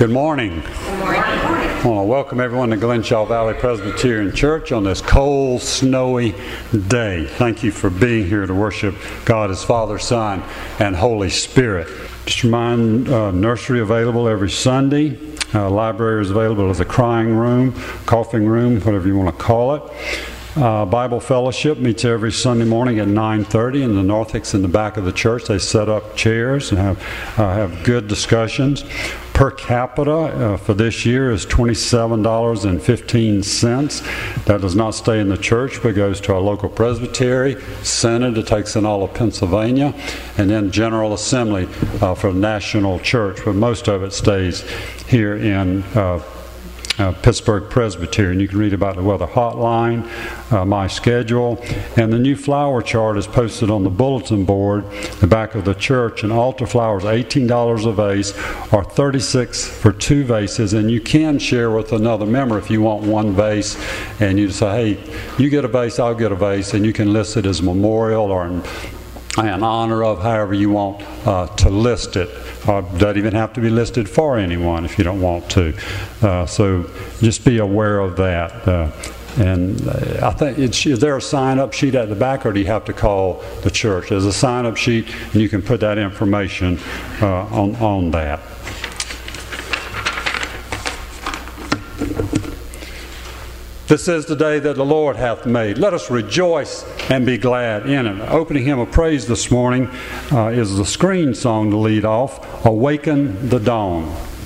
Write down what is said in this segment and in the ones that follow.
Good morning. Good morning. I want to welcome everyone to Glenshaw Valley Presbyterian Church on this cold, snowy day. Thank you for being here to worship God as Father, Son, and Holy Spirit. Just remind nursery available every Sunday. Library is available as a crying room, coughing room, whatever you want to call it. Bible Fellowship meets every Sunday morning at 9:30 in the narthex in the back of the church. They set up chairs and have good discussions. Per capita for this year is $27.15. That does not stay in the church, but goes to our local presbytery, synod that takes in all of Pennsylvania, and then General Assembly for the national church. But most of it stays here in Pittsburgh Presbyterian. You can read about the weather hotline, my schedule, and the new flower chart is posted on the bulletin board, the back of the church. And altar flowers, $18 a vase, or $36 for 2 vases. And you can share with another member if you want 1 vase, and you say, hey, you get a vase, I'll get a vase, and you can list it as a memorial or in honor of, however you want to list it. Doesn't even have to be listed for anyone if you don't want to. So just be aware of that. And I think is there a sign-up sheet at the back, or do you have to call the church? There's a sign-up sheet, and you can put that information on that. This is the day that the Lord hath made. Let us rejoice and be glad in it. Opening hymn of praise this morning is the screen song to lead off, Awaken the Dawn.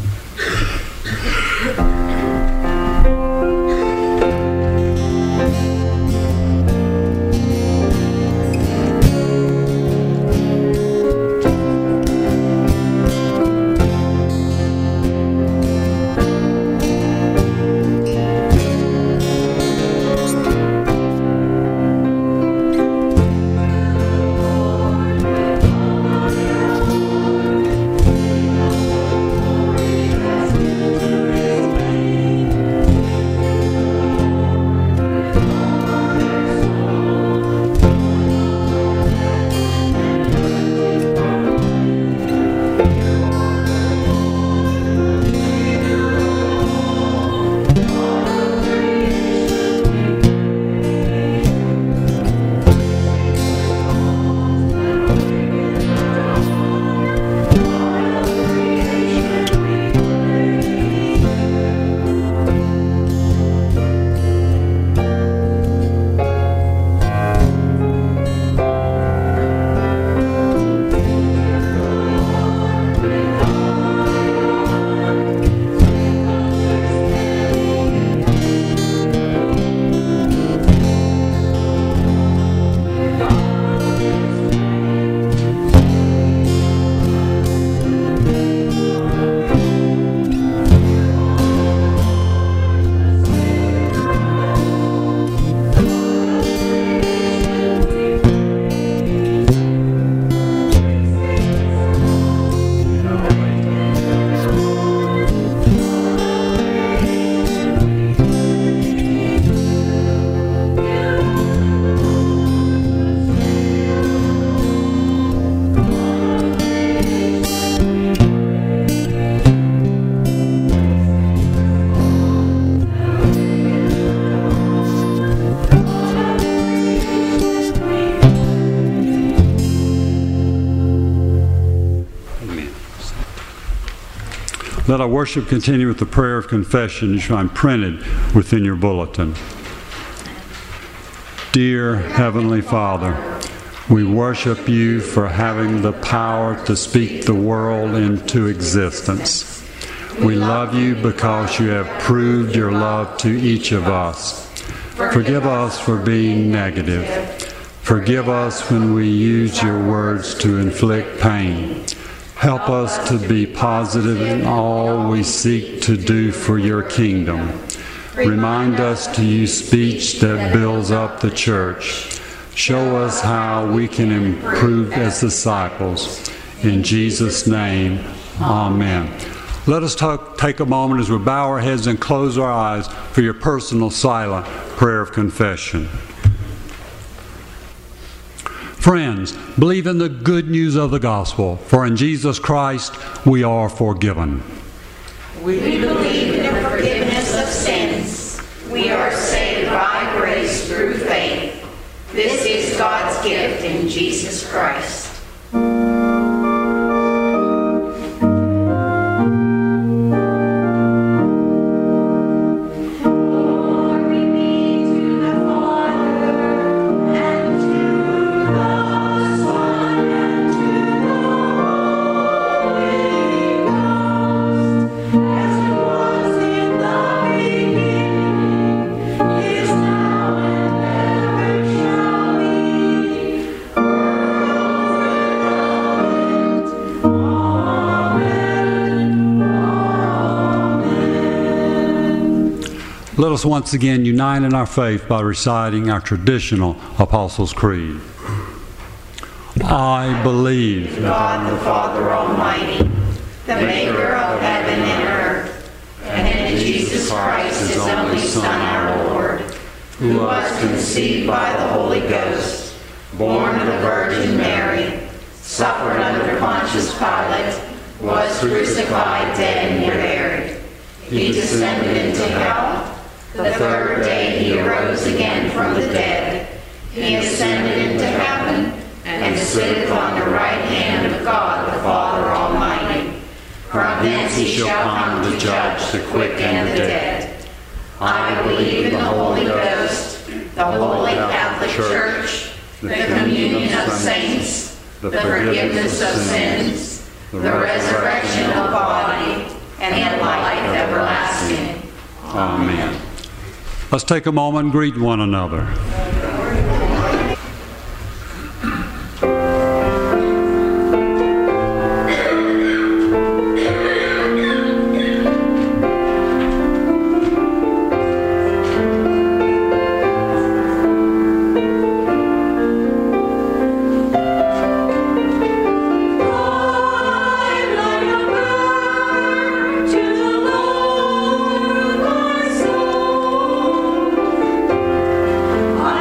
Let our worship continue with the prayer of confession you find printed within your bulletin. Dear Heavenly Father, we worship you for having the power to speak the world into existence. We love you because you have proved your love to each of us. Forgive us for being negative. Forgive us when we use your words to inflict pain. Help us to be positive in all we seek to do for your kingdom. Remind us to use speech that builds up the church. Show us how we can improve as disciples. In Jesus' name, amen. Let us take a moment as we bow our heads and close our eyes for your personal silent prayer of confession. Friends, believe in the good news of the gospel, for in Jesus Christ we are forgiven. We believe in the forgiveness of sins. We are saved by grace through faith. This is God's gift in Jesus Christ. Let us once again unite in our faith by reciting our traditional Apostles' Creed. I believe in God the Father Almighty, the maker of heaven and earth, and in Jesus Christ, his only Son, our Lord, who was conceived by the Holy Ghost, born of the Virgin Mary, suffered under Pontius Pilate, was crucified, dead, and buried. He descended into hell. The third day he arose again from the dead. He ascended into heaven and sitteth on the right hand of God the Father Almighty. From thence he shall come to judge the quick and the dead. I believe in the Holy Ghost, the Holy Catholic Church, the communion of saints, the forgiveness of sins, the resurrection of the body, and life everlasting. Amen. Let's take a moment and greet one another. I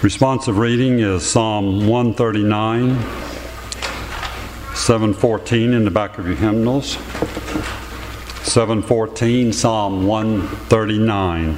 Responsive reading is Psalm 139, 714 in the back of your hymnals. 714, Psalm 139.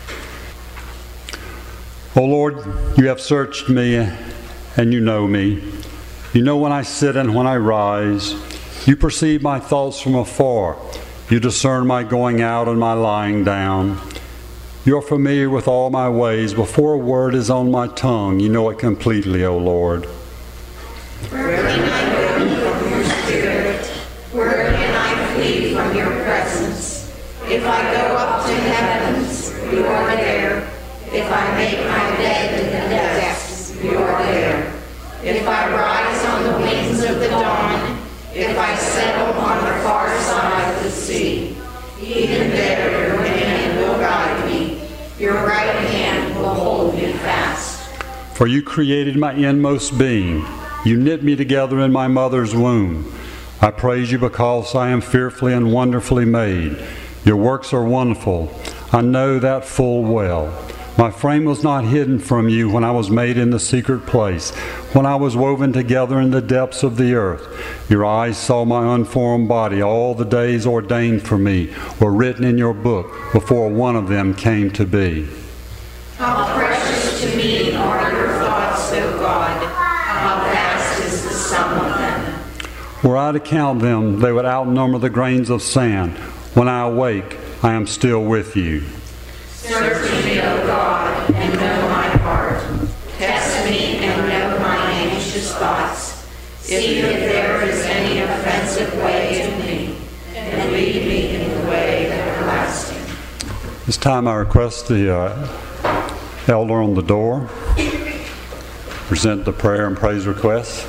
O Lord, you have searched me, and you know me. You know when I sit and when I rise. You perceive my thoughts from afar. You discern my going out and my lying down. You are familiar with all my ways. Before a word is on my tongue, you know it completely, O Lord. Where can I go from your spirit? Where can I flee from your presence? If I go up to heavens, you are there. If I make my bed in the depths, you are there. If I rise on the wings of the dawn, if I settle on the far side of the sea, even there your hand will guide me. Your right hand will hold me fast. For you created my inmost being. You knit me together in my mother's womb. I praise you because I am fearfully and wonderfully made. Your works are wonderful. I know that full well. My frame was not hidden from you when I was made in the secret place, when I was woven together in the depths of the earth. Your eyes saw my unformed body. All the days ordained for me were written in your book before one of them came to be. How precious to me are your thoughts, O God. How vast is the sum of them. Were I to count them, they would outnumber the grains of sand. When I awake, I am still with you. Search me, O God, and know my heart. Test me and know my anxious thoughts. See if there is any offensive way in me, and lead me in the way everlasting. This time I request the elder on the door present the prayer and praise requests.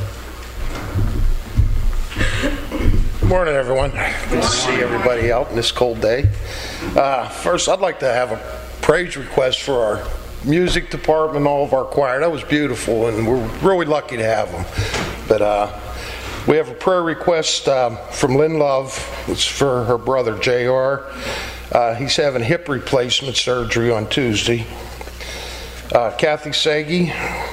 Good morning, everyone. Good to see everybody out in this cold day. First, I'd like to have a praise request for our music department, all of our choir. That was beautiful, and we're really lucky to have them. But we have a prayer request from Lynn Love. It's for her brother, J.R. He's having hip replacement surgery on Tuesday. Kathy Sagi,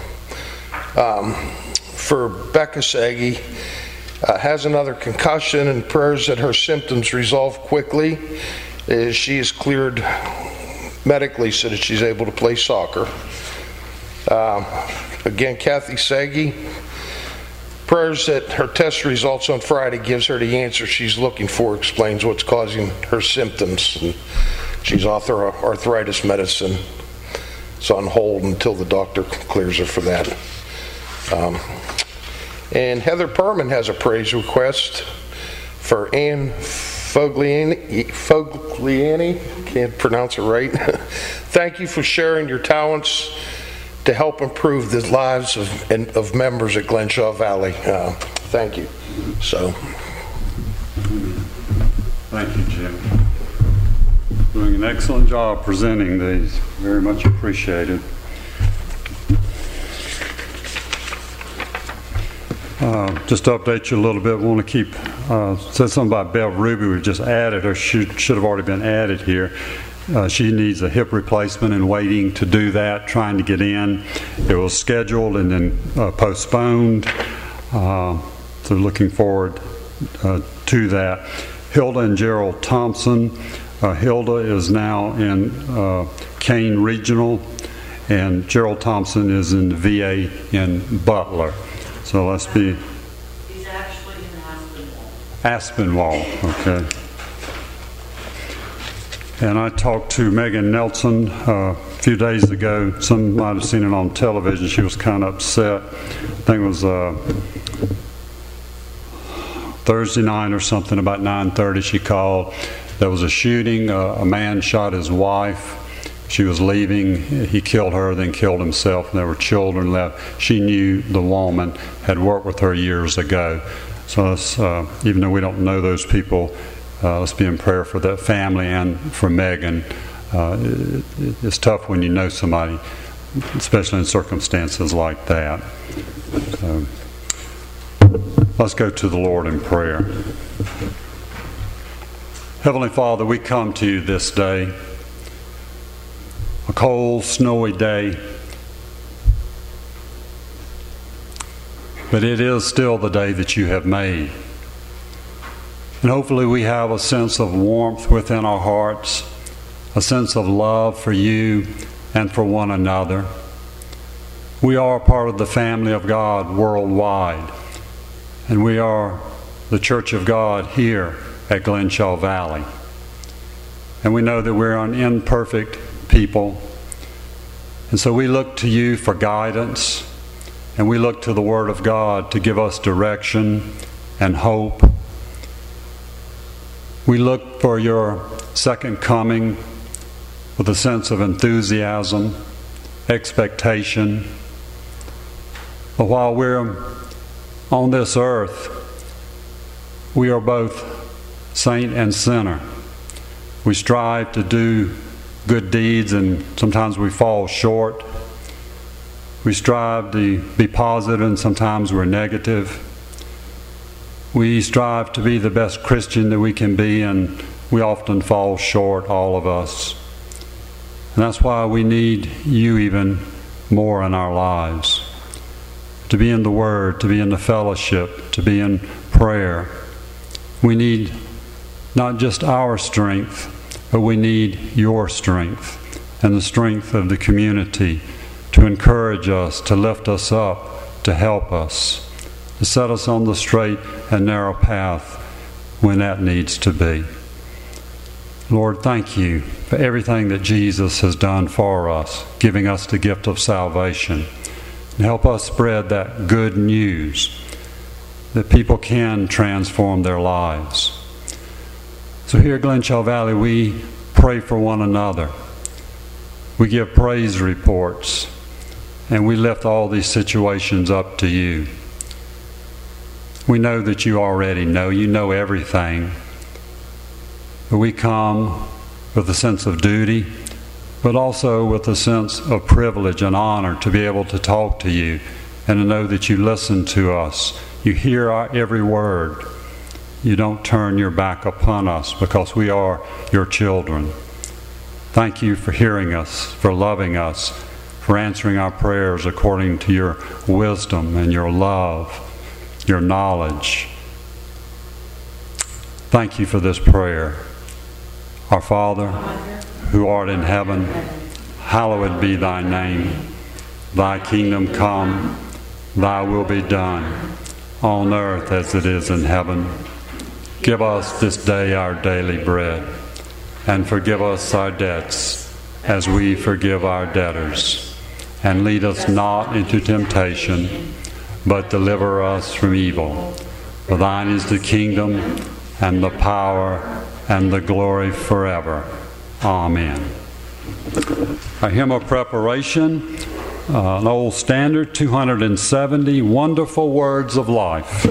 for Becca Sagi, has another concussion, and prayers that her symptoms resolve quickly as she is cleared medically so that she's able to play soccer. Again, Kathy Sagi, prayers that her test results on Friday gives her the answer she's looking for, explains what's causing her symptoms. And she's off her arthritis medicine. It's on hold until the doctor clears her for that. And Heather Perman has a praise request for Ann Fogliani, can't pronounce it right. Thank you for sharing your talents to help improve the lives of members at Glenshaw Valley. Thank you. Thank you, Jim. Doing an excellent job presenting these. Very much appreciated. Just to update you a little bit, we want to keep, said something about Bev Ruby, we just added, or should have already been added here. She needs a hip replacement and waiting to do that, trying to get in. It was scheduled and then postponed, so looking forward to that. Hilda and Gerald Thompson. Hilda is now in Kane Regional, and Gerald Thompson is in the VA in Butler. So let's be... He's actually in Aspinwall. Aspinwall, okay. And I talked to Megan Nelson a few days ago. Some might have seen it on television. She was kind of upset. I think it was Thursday night or something, about 9:30 she called. There was a shooting. A man shot his wife. She was leaving. He killed her, then killed himself, and there were children left. She knew the woman, had worked with her years ago. So even though we don't know those people, let's be in prayer for that family and for Megan. It's tough when you know somebody, especially in circumstances like that. So, let's go to the Lord in prayer. Heavenly Father, we come to you this day, a cold, snowy day. but it is still the day that you have made. And hopefully we have a sense of warmth within our hearts, a sense of love for you and for one another. We are part of the family of God worldwide, and we are the Church of God here at Glenshaw Valley. And we know that we're an imperfect people, and so we look to you for guidance, and we look to the Word of God to give us direction and hope. We look for your second coming with a sense of enthusiasm, expectation. But while we're on this earth, we are both saint and sinner. We strive to do good deeds, and sometimes we fall short. We strive to be positive, and sometimes we're negative. We strive to be the best Christian that we can be, and we often fall short, all of us. And that's why we need you even more in our lives. To be in the Word, to be in the fellowship, to be in prayer. We need not just our strength, but we need your strength and the strength of the community to encourage us, to lift us up, to help us, to set us on the straight and narrow path when that needs to be. Lord, thank you for everything that Jesus has done for us, giving us the gift of salvation. And help us spread that good news that people can transform their lives. So here at Glenshaw Valley, we pray for one another. We give praise reports, and we lift all these situations up to you. We know that you already know. You know everything. But we come with a sense of duty, but also with a sense of privilege and honor to be able to talk to you and to know that you listen to us. You hear our every word. You don't turn your back upon us because we are your children. Thank you for hearing us, for loving us, for answering our prayers according to your wisdom and your love, your knowledge. Thank you for this prayer. Our Father, who art in heaven, hallowed be thy name. Thy kingdom come, thy will be done, on earth as it is in heaven. Give us this day our daily bread, and forgive us our debts as we forgive our debtors. And lead us not into temptation, but deliver us from evil. For thine is the kingdom, and the power, and the glory forever. Amen. A hymn of preparation, an old standard, 270, Wonderful Words of Life.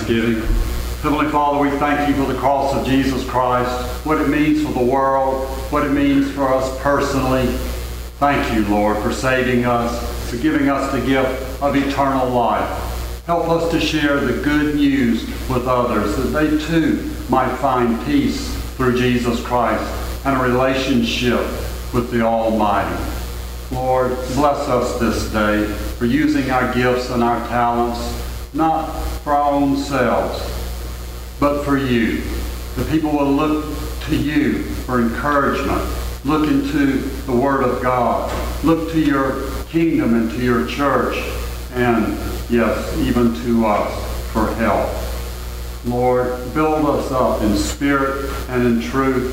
thanksgiving. Heavenly Father, we thank you for the cross of Jesus Christ, what it means for the world, what it means for us personally. Thank you, Lord, for saving us, for giving us the gift of eternal life. Help us to share the good news with others, that they too might find peace through Jesus Christ and a relationship with the Almighty. Lord, bless us this day for using our gifts and our talents, not for our own selves, but for you. The people will look to you for encouragement. Look into the Word of God. Look to your kingdom and to your church, and yes, even to us for help. Lord, build us up in spirit and in truth.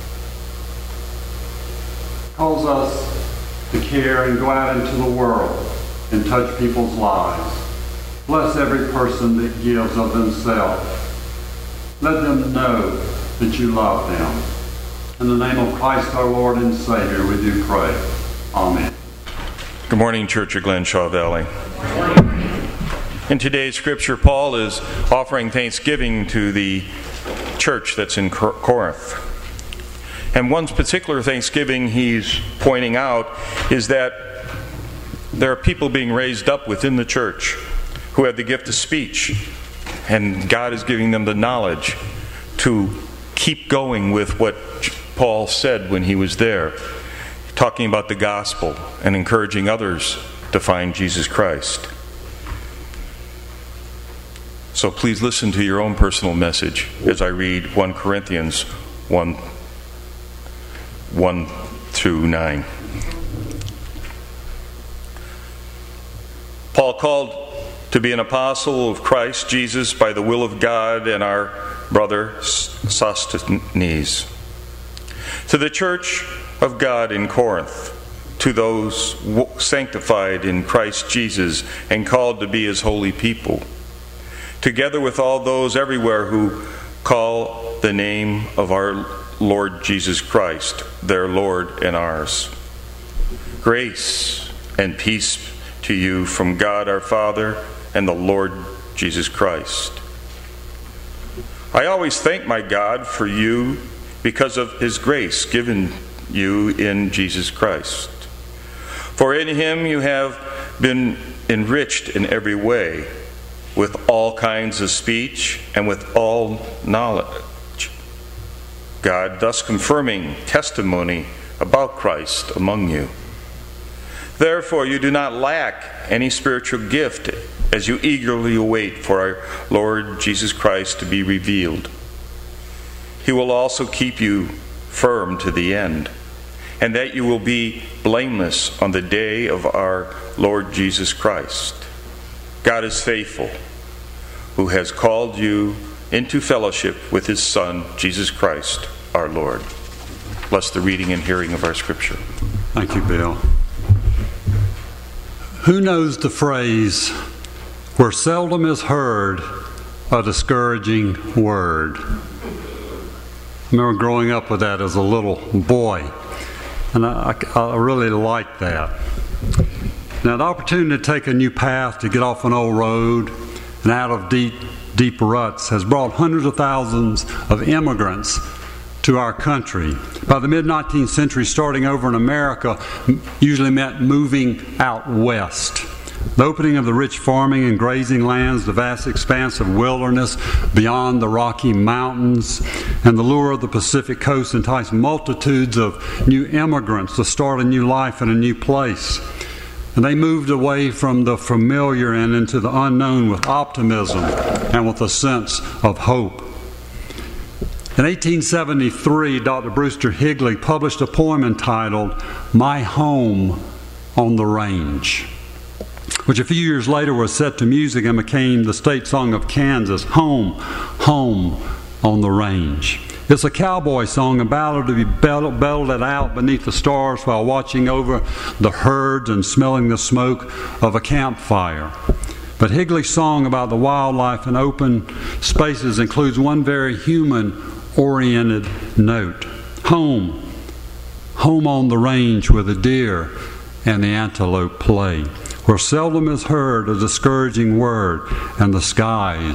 Cause us to care and go out into the world and touch people's lives. Bless every person that gives of themselves. Let them know that you love them. In the name of Christ our Lord and Savior, we do pray. Amen. Good morning, Church of Glenshaw Valley. In today's scripture, Paul is offering thanksgiving to the church that's in Corinth. And one particular thanksgiving he's pointing out is that there are people being raised up within the church who have the gift of speech, and God is giving them the knowledge to keep going with what Paul said when he was there, talking about the gospel and encouraging others to find Jesus Christ. So please listen to your own personal message as I read 1 Corinthians 1:1-9. Paul, called to be an apostle of Christ Jesus by the will of God, and our brother Sosthenes, to the church of God in Corinth, to those sanctified in Christ Jesus and called to be his holy people, together with all those everywhere who call the name of our Lord Jesus Christ, their Lord and ours. Grace and peace to you from God our Father and the Lord Jesus Christ. I always thank my God for you because of his grace given you in Jesus Christ. For in him you have been enriched in every way, with all kinds of speech and with all knowledge, God thus confirming testimony about Christ among you. Therefore you do not lack any spiritual gift as you eagerly await for our Lord Jesus Christ to be revealed. He will also keep you firm to the end, and that you will be blameless on the day of our Lord Jesus Christ. God is faithful, who has called you into fellowship with his Son, Jesus Christ, our Lord. Bless the reading and hearing of our scripture. Thank you, Bill. Who knows the phrase, where seldom is heard a discouraging word? I remember growing up with that as a little boy, and I really liked that. Now, the opportunity to take a new path, to get off an old road and out of deep ruts has brought hundreds of thousands of immigrants to our country. By the mid-19th century, starting over in America usually meant moving out west. The opening of the rich farming and grazing lands, the vast expanse of wilderness beyond the Rocky Mountains, and the lure of the Pacific coast enticed multitudes of new immigrants to start a new life in a new place. And they moved away from the familiar and into the unknown with optimism and with a sense of hope. In 1873, Dr. Brewster Higley published a poem entitled, "My Home on the Range," which a few years later was set to music and became the state song of Kansas, Home, Home on the Range. It's a cowboy song, a ballad to be belted out beneath the stars while watching over the herds and smelling the smoke of a campfire. But Higley's song about the wildlife and open spaces includes one very human-oriented note. Home. Home on the range where the deer and the antelope play, where seldom is heard a discouraging word and the skies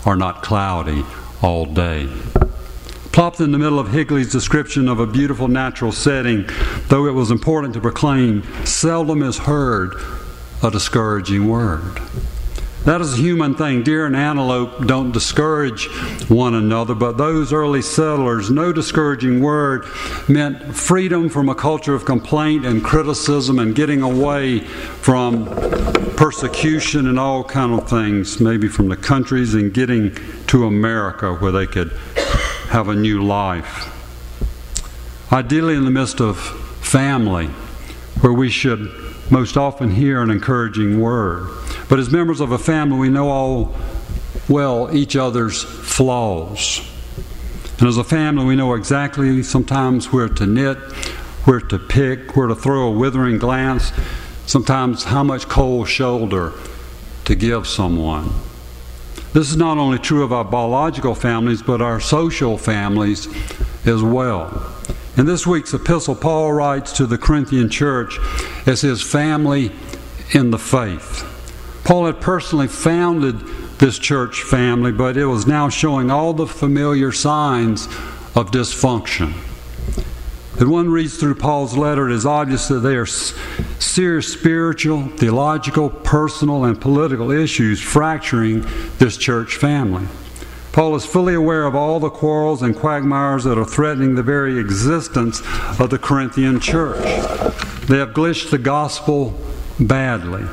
are not cloudy all day. Plopped in the middle of Higley's description of a beautiful natural setting, though it was important to proclaim, seldom is heard a discouraging word. That is a human thing. Deer and antelope don't discourage one another, but those early settlers, no discouraging word meant freedom from a culture of complaint and criticism and getting away from persecution and all kind of things, maybe from the countries, and getting to America where they could have a new life. Ideally in the midst of family, where we should most often hear an encouraging word. But as members of a family, we know all well each other's flaws. And as a family, we know exactly sometimes where to nit, where to pick, where to throw a withering glance, sometimes how much cold shoulder to give someone. This is not only true of our biological families, but our social families as well. In this week's epistle, Paul writes to the Corinthian church as his family in the faith. Paul had personally founded this church family, but it was now showing all the familiar signs of dysfunction. When one reads through Paul's letter, it is obvious that there are serious spiritual, theological, personal, and political issues fracturing this church family. Paul is fully aware of all the quarrels and quagmires that are threatening the very existence of the Corinthian church. They have glitched the gospel badly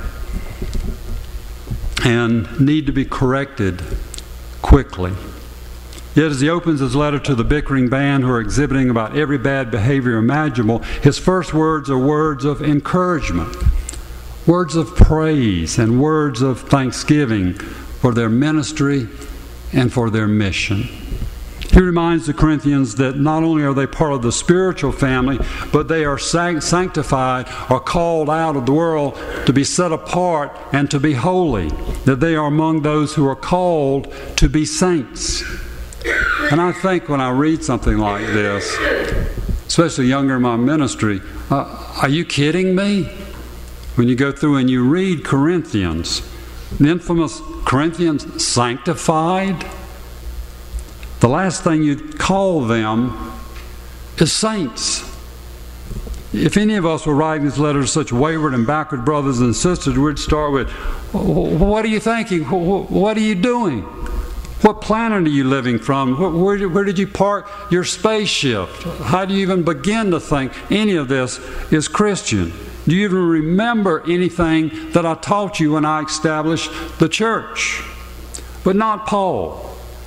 and need to be corrected quickly. Yet as he opens his letter to the bickering band who are exhibiting about every bad behavior imaginable, his first words are words of encouragement, words of praise, and words of thanksgiving for their ministry and for their mission. He reminds the Corinthians that not only are they part of the spiritual family, but they are sanctified or called out of the world to be set apart and to be holy, that they are among those who are called to be saints. And I think when I read something like this, especially younger in my ministry, are you kidding me? When you go through and you read Corinthians, the infamous Corinthians sanctified, the last thing you'd call them is saints. If any of us were writing this letter to such wayward and backward brothers and sisters, we'd start with, what are you thinking? What are you doing? What planet are you living from? Where did you park your spaceship? How do you even begin to think any of this is Christian? Do you even remember anything that I taught you when I established the church? But not Paul.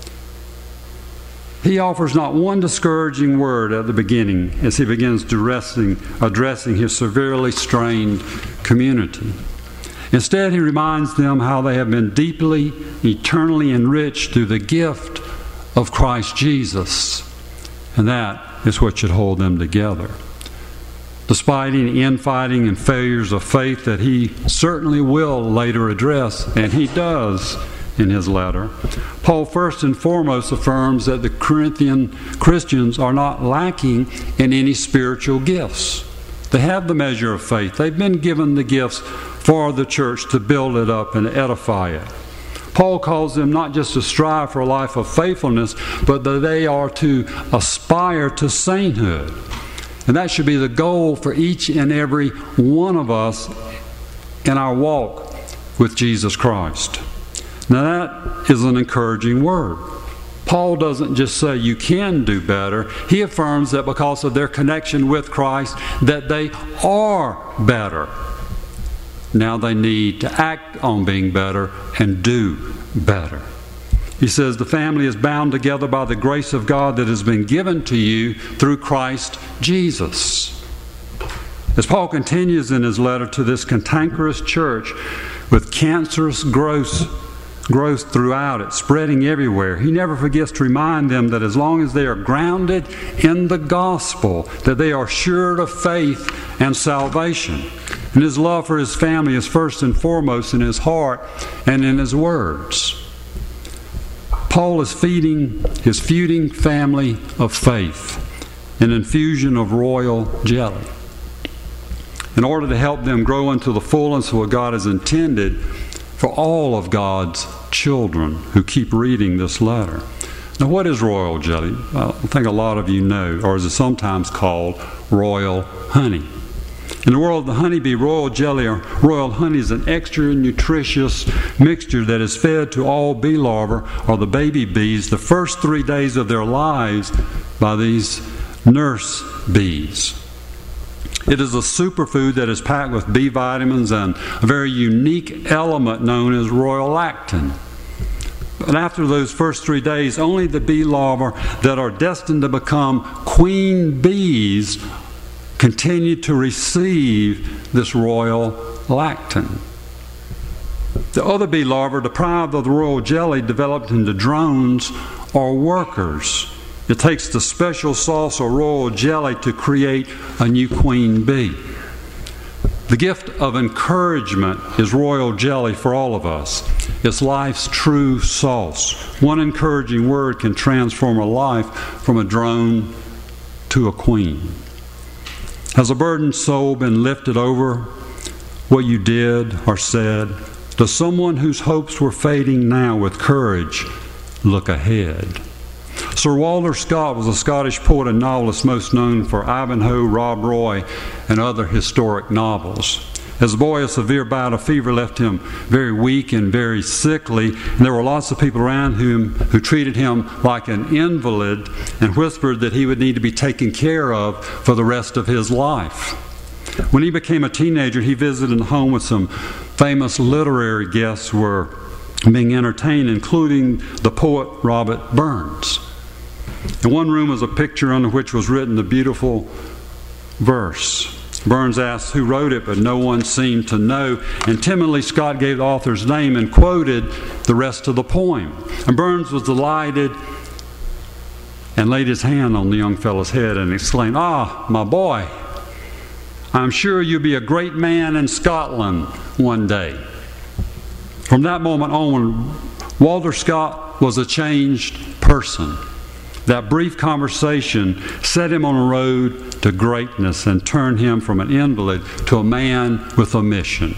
He offers not one discouraging word at the beginning as he begins addressing his severely strained community. Instead, he reminds them how they have been deeply, eternally enriched through the gift of Christ Jesus. And that is what should hold them together. Despite any infighting and failures of faith that he certainly will later address, and he does in his letter, Paul first and foremost affirms that the Corinthian Christians are not lacking in any spiritual gifts. They have the measure of faith. They've been given the gifts for the church to build it up and edify it. Paul calls them not just to strive for a life of faithfulness, but that they are to aspire to sainthood. And that should be the goal for each and every one of us in our walk with Jesus Christ. Now that is an encouraging word. Paul doesn't just say you can do better. He affirms that because of their connection with Christ, that they are better. Now they need to act on being better and do better. He says the family is bound together by the grace of God that has been given to you through Christ Jesus. As Paul continues in his letter to this cantankerous church with cancerous growth throughout it, spreading everywhere, he never forgets to remind them that as long as they are grounded in the gospel, that they are sure of faith and salvation. And his love for his family is first and foremost in his heart and in his words. Paul is feeding his feuding family of faith an infusion of royal jelly in order to help them grow into the fullness of what God has intended for all of God's children. children who keep reading this letter. Now, what is royal jelly? I think a lot of you know, or is it sometimes called royal honey. In the world of the honeybee, royal jelly or royal honey is an extra nutritious mixture that is fed to all bee larvae or the baby bees the first 3 days of their lives by these nurse bees. It is a superfood that is packed with B vitamins and a very unique element known as royal lactin. But after those first 3 days, only the bee larvae that are destined to become queen bees continue to receive this royal lactin. The other bee larvae, deprived of the royal jelly, developed into drones or workers. It takes the special sauce or royal jelly to create a new queen bee. The gift of encouragement is royal jelly for all of us. It's life's true sauce. One encouraging word can transform a life from a drone to a queen. Has a burdened soul been lifted over what you did or said? Does someone whose hopes were fading now with courage look ahead? Sir Walter Scott was a Scottish poet and novelist most known for Ivanhoe, Rob Roy, and other historic novels. As a boy, a severe bout of fever left him very weak and very sickly, and there were lots of people around him who treated him like an invalid and whispered that he would need to be taken care of for the rest of his life. When he became a teenager, he visited a home with some famous literary guests who were being entertained, including the poet Robert Burns. In one room was a picture under which was written the beautiful verse. Burns asked who wrote it, but no one seemed to know. And timidly, Scott gave the author's name and quoted the rest of the poem. And Burns was delighted and laid his hand on the young fellow's head and exclaimed, "Ah, my boy, I'm sure you'll be a great man in Scotland one day." From that moment on, Walter Scott was a changed person. That brief conversation set him on a road to greatness and turned him from an invalid to a man with a mission.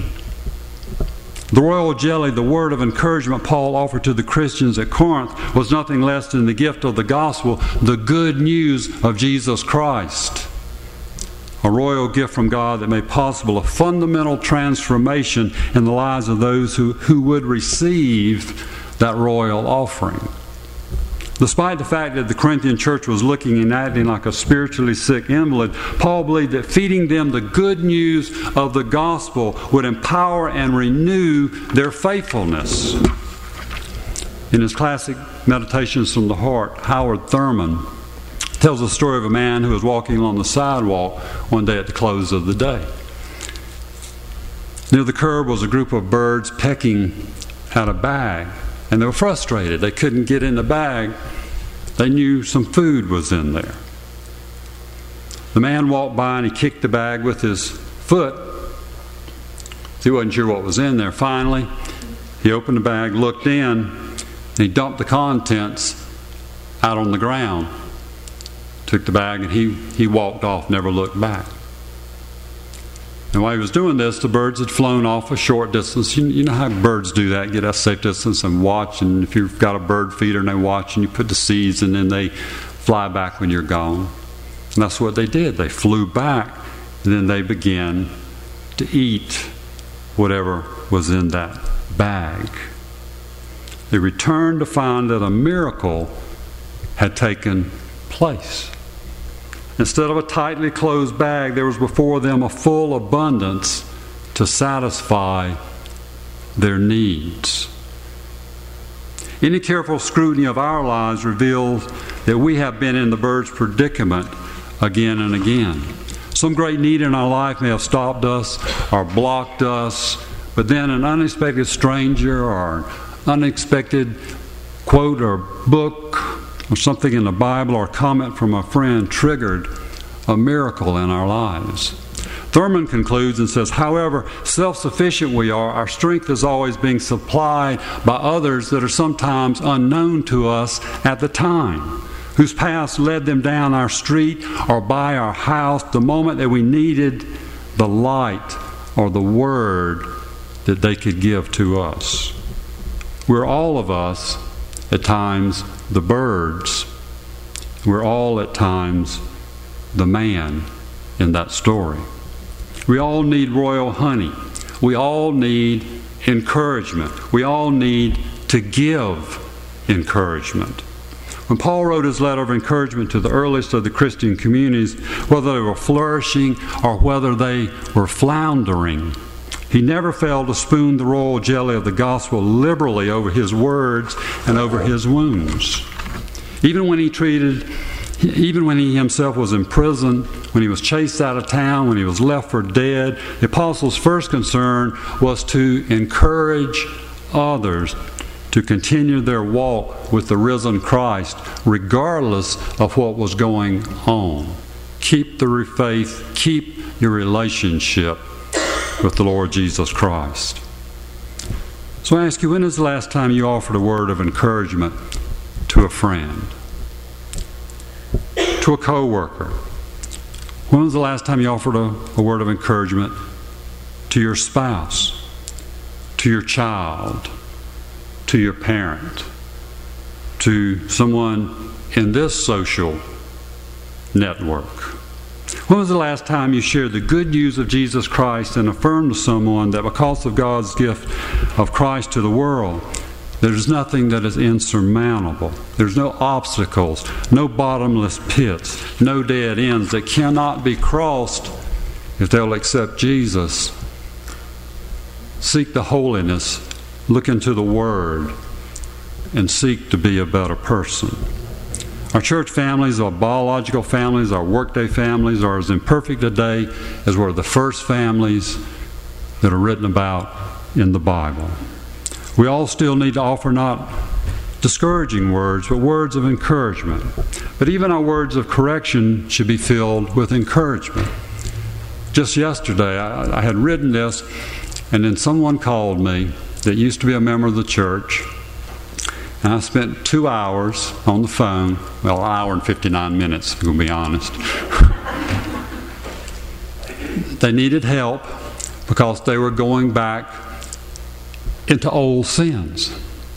The royal jelly, the word of encouragement Paul offered to the Christians at Corinth, was nothing less than the gift of the gospel, the good news of Jesus Christ. A royal gift from God that made possible a fundamental transformation in the lives of those who would receive that royal offering. Despite the fact that the Corinthian church was looking and acting like a spiritually sick invalid, Paul believed that feeding them the good news of the gospel would empower and renew their faithfulness. In his classic Meditations from the Heart, Howard Thurman tells the story of a man who was walking along the sidewalk one day at the close of the day. Near the curb was a group of birds pecking at a bag. And they were frustrated. They couldn't get in the bag. They knew some food was in there. The man walked by and he kicked the bag with his foot. He wasn't sure what was in there. Finally, he opened the bag, looked in, and he dumped the contents out on the ground. Took the bag and he walked off, never looked back. And while he was doing this, the birds had flown off a short distance. You know how birds do that, get a safe distance and watch. And if you've got a bird feeder and they watch, and you put the seeds and then they fly back when you're gone. And that's what they did. They flew back and then they began to eat whatever was in that bag. They returned to find that a miracle had taken place. Instead of a tightly closed bag, there was before them a full abundance to satisfy their needs. Any careful scrutiny of our lives reveals that we have been in the bird's predicament again and again. Some great need in our life may have stopped us or blocked us, but then an unexpected stranger or an unexpected quote or book or something in the Bible or a comment from a friend triggered a miracle in our lives. Thurman concludes and says, however self-sufficient we are, our strength is always being supplied by others that are sometimes unknown to us at the time, whose paths led them down our street or by our house the moment that we needed the light or the word that they could give to us. We're all of us, at times, the birds. We're all, at times, the man in that story. We all need royal honey. We all need encouragement. We all need to give encouragement. When Paul wrote his letter of encouragement to the earliest of the Christian communities, whether they were flourishing or whether they were floundering, he never failed to spoon the royal jelly of the gospel liberally over his words and over his wounds. Even when he himself was in prison, when he was chased out of town, when he was left for dead, the apostle's first concern was to encourage others to continue their walk with the risen Christ, regardless of what was going on. Keep the faith, keep your relationship with the Lord Jesus Christ. So I ask you, when is the last time you offered a word of encouragement to a friend, to a co-worker? When was the last time you offered a word of encouragement to your spouse, to your child, to your parent, to someone in this social network? When was the last time you shared the good news of Jesus Christ and affirmed to someone that because of God's gift of Christ to the world, there's nothing that is insurmountable? There's no obstacles, no bottomless pits, no dead ends that cannot be crossed if they'll accept Jesus. Seek the holiness, look into the Word, and seek to be a better person. Our church families, our biological families, our workday families are as imperfect today as were the first families that are written about in the Bible. We all still need to offer not discouraging words, but words of encouragement. But even our words of correction should be filled with encouragement. Just yesterday, I had written this, and then someone called me that used to be a member of the church, and I spent 2 hours on the phone, well, an hour and 59 minutes, if I'm going to be honest. They needed help because they were going back into old sins.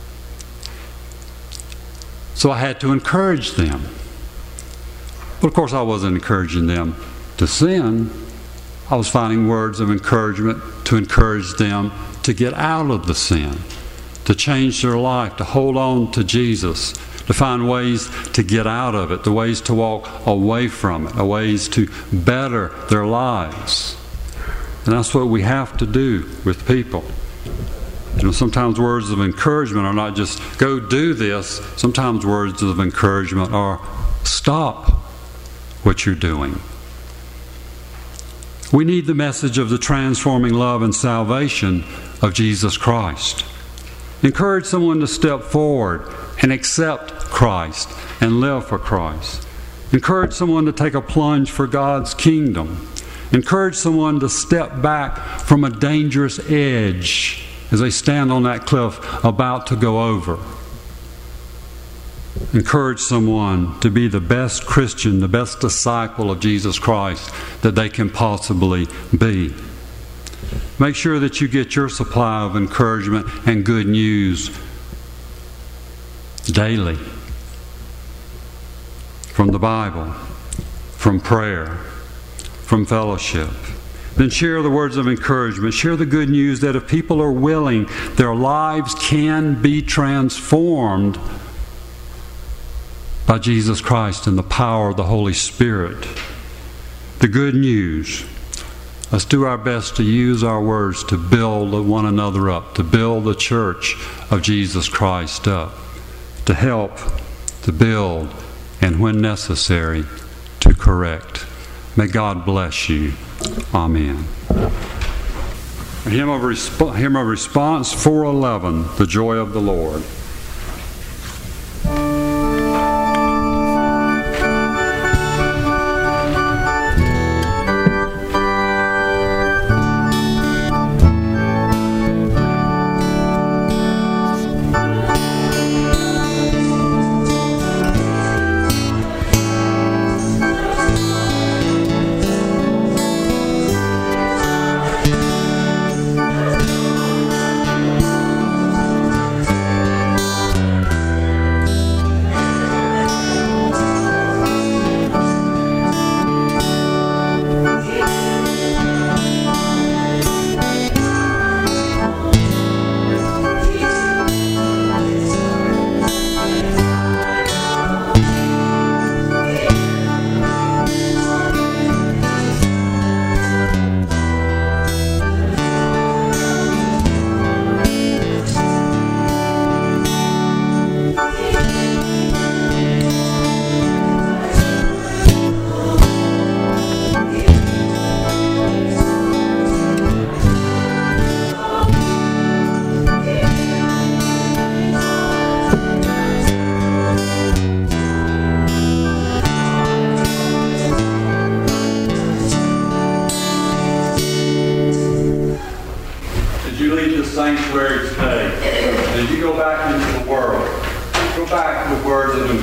So I had to encourage them. But of course I wasn't encouraging them to sin. I was finding words of encouragement to encourage them to get out of the sin, to change their life, to hold on to Jesus, to find ways to get out of it, the ways to walk away from it, the ways to better their lives. And that's what we have to do with people. You know, sometimes words of encouragement are not just, go do this. Sometimes words of encouragement are, stop what you're doing. We need the message of the transforming love and salvation of Jesus Christ. Encourage someone to step forward and accept Christ and live for Christ. Encourage someone to take a plunge for God's kingdom. Encourage someone to step back from a dangerous edge as they stand on that cliff about to go over. Encourage someone to be the best Christian, the best disciple of Jesus Christ that they can possibly be. Make sure that you get your supply of encouragement and good news daily from the Bible, from prayer, from fellowship. Then share the words of encouragement. Share the good news that if people are willing, their lives can be transformed by Jesus Christ and the power of the Holy Spirit. The good news. Let's do our best to use our words to build one another up, to build the church of Jesus Christ up, to help, to build, and when necessary, to correct. May God bless you. Amen. Hymn of Response 411, The Joy of the Lord.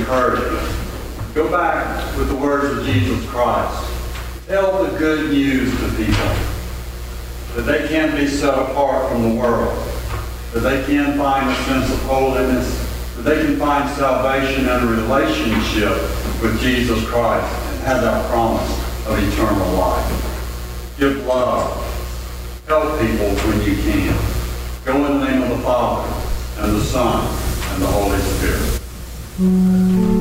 encouragement. Go back with the words of Jesus Christ. Tell the good news to people, that they can be set apart from the world, that they can find a sense of holiness, that they can find salvation and a relationship with Jesus Christ and have that promise of eternal life. Give love. Help people when you can. Go in the name of the Father, and the Son, and the Holy Spirit.